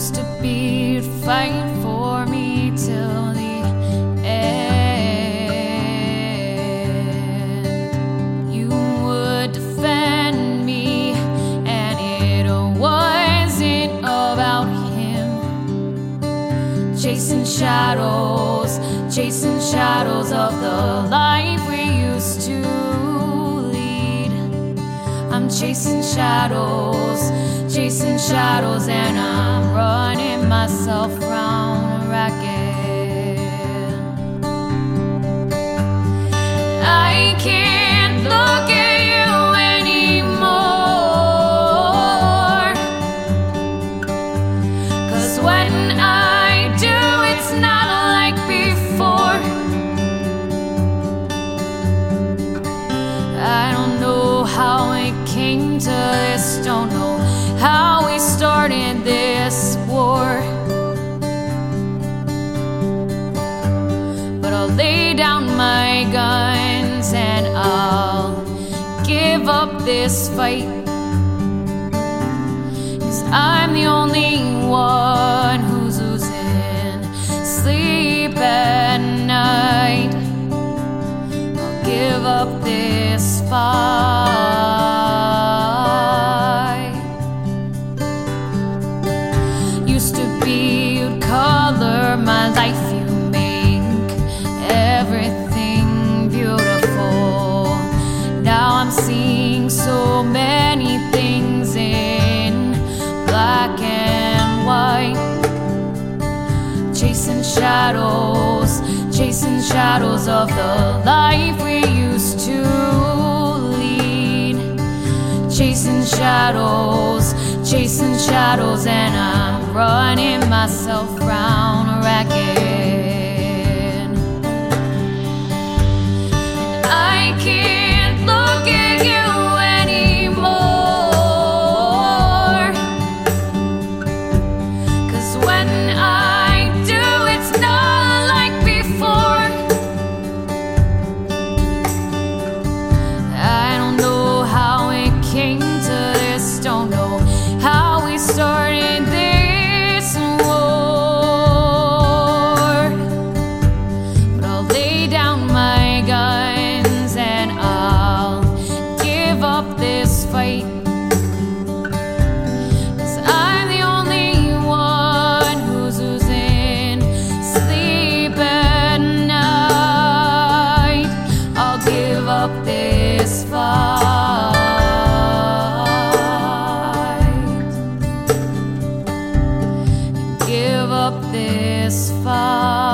used to be, you'd fight for me till the end. You would defend me, and it wasn't about him. Chasing shadows of the life we used to lead. I'm chasing shadows, and I'm running myself round ragged. I can't look at you anymore, 'cause when I do, it's not like before. I don't know how it came to this, don't know how we started this war, but I'll lay down my guns and I'll give up this fight, 'cause I'm the only one who's losing sleep at night. I'll give up this fight. Used to be, you'd color my life, you make everything beautiful. Now I'm seeing so many things in black and white. Chasing shadows of the life we used to lead. Chasing shadows, and I'm running myself round ragged. I can't look at you anymore, 'cause when I do, it's not like before. I don't know how it came to this, don't know how we started this war, but I'll lay down my guns and I'll give up this fight, 'cause I'm the only one who's losing sleep at night. I'll give up this fight, give up this fight.